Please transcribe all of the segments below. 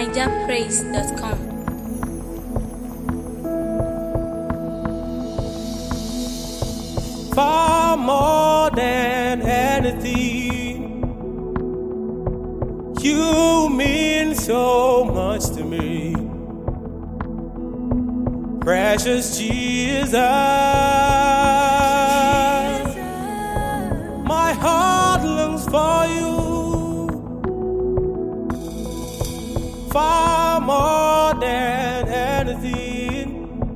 NigerPraise.com. Far more than anything, you mean so much to me, precious Jesus. My heart longs for you, far more than anything.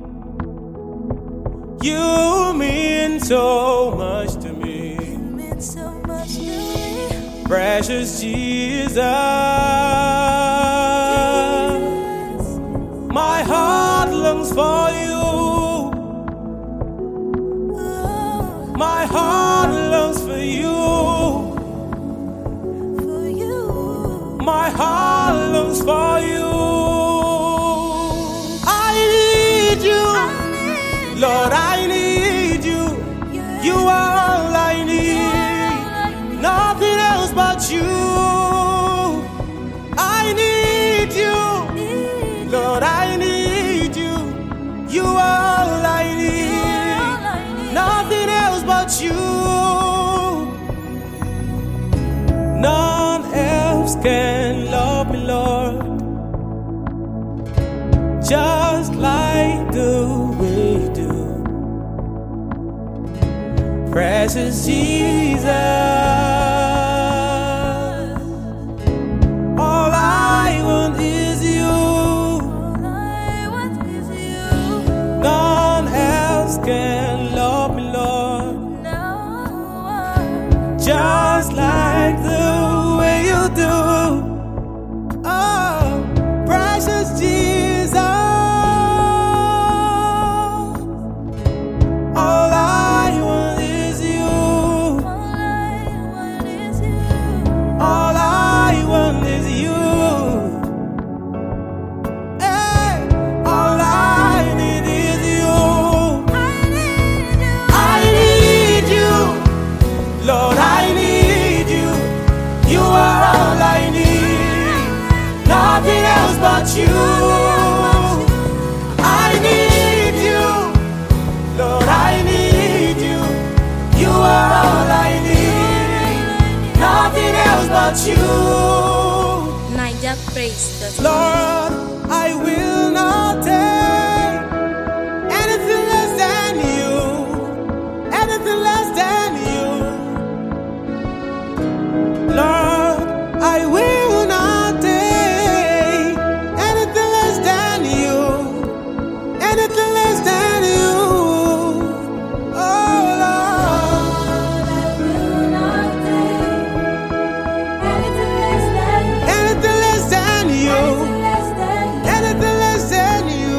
You mean so much to me, precious Jesus. My heart longs for you, my heart longs for you, my heart longs for you. I need you, Lord, I need you. You are all I need, nothing else but you. I need you, Lord, I need you. You are all I need, nothing else but you. None else can love me, Lord, just like the way you do, precious Jesus. All I want is you, none else can love me, Lord, just like the way you do. Oh, precious Jesus. All I want is you, all I want is you. Hey, all I need is you. I need you, Lord, I need you. You are all I need, nothing else but you. I need you, Lord, I need you. You are all I need, nothing else but you. NigerPraise.com. Lord, I will not take anything less than you, anything less than you. Lord, I will not take anything less than you, anything less than you. Oh Lord, anything less than you, anything less than you.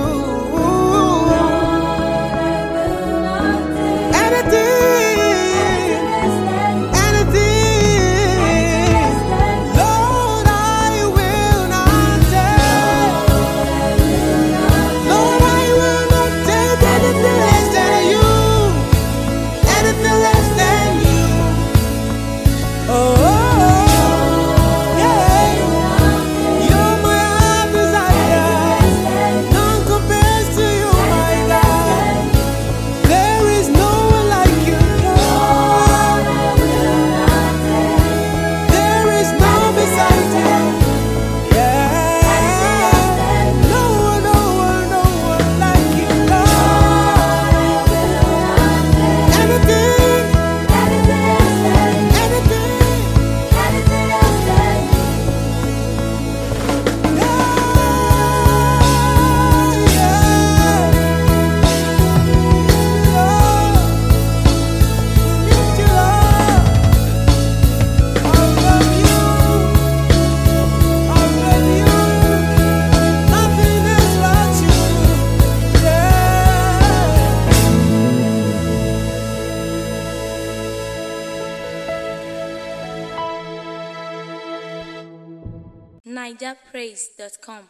Anything, Lord, I will not take. Lord, I will not take anything less than you, anything less than you. Oh, yeah, you're my heart desire, none compares to you, my God. There is no one like you, Lord. There is no beside you. Yeah, no one, no one, no one like you, Lord. Anything, NigerPraise.com.